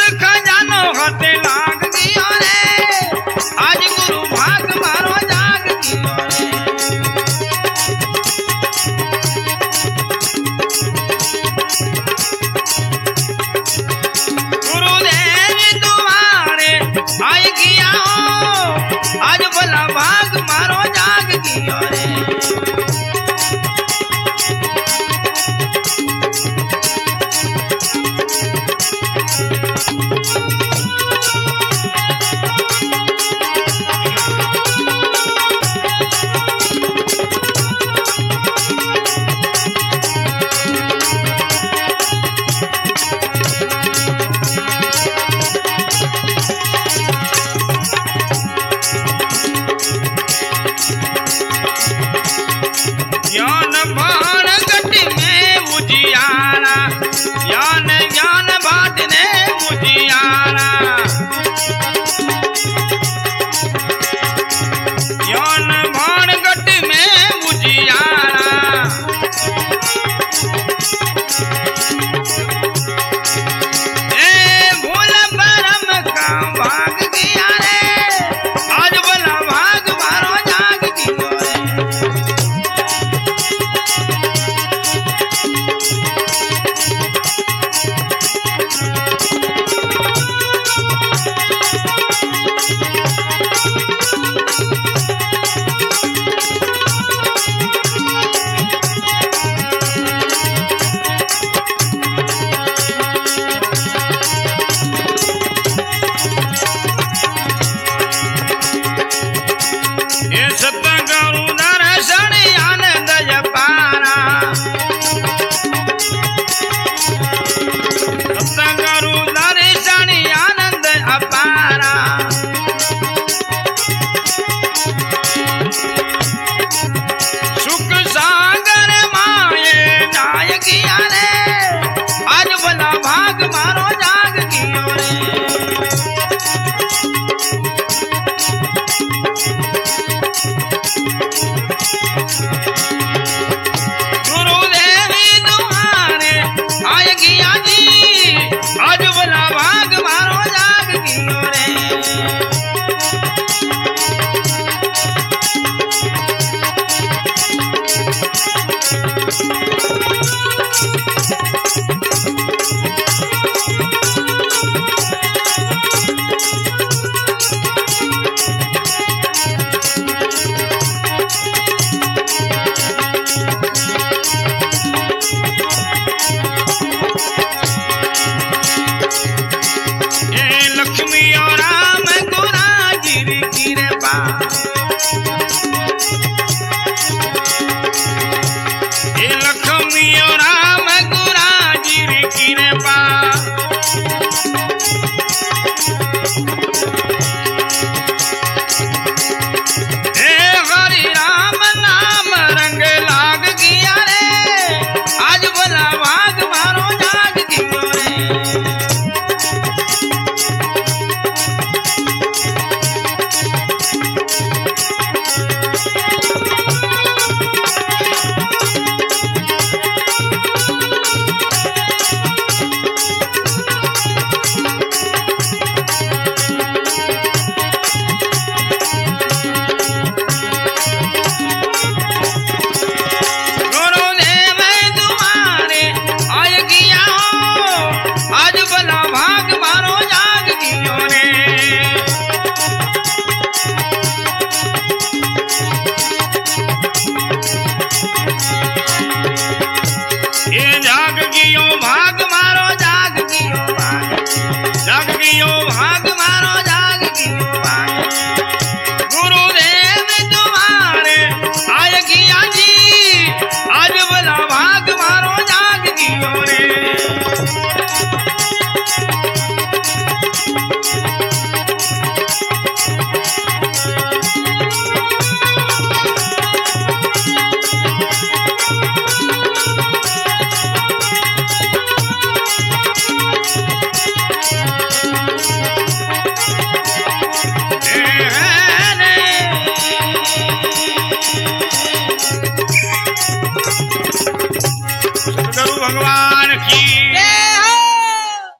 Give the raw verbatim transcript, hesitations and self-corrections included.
खजानो हाथे लाग गयो रे आज गुरु भाग मारो जाग गयो रे गुरुदेव तुम्हारे आए किया हो आज भला भाग मारो जाग गयो रे ज्ञान भान गट में मुझियारा ज्ञान ज्ञान बात ने मुझियारा ज्ञान भान गट में मुझियारा ए भूल परम का भाग गया रे आज भला भाग मारो जाग गयो रे सतगुरु दर्शन आनंद अपारा सतगुरु दर्शन आनंद अपारा सुख सागर माये जाय किया रे आज भला भाग मारो जाग कियो रे गुरुदेवी तुम्हारे आए किया जी आज भला भाग मारो जाग कियो रे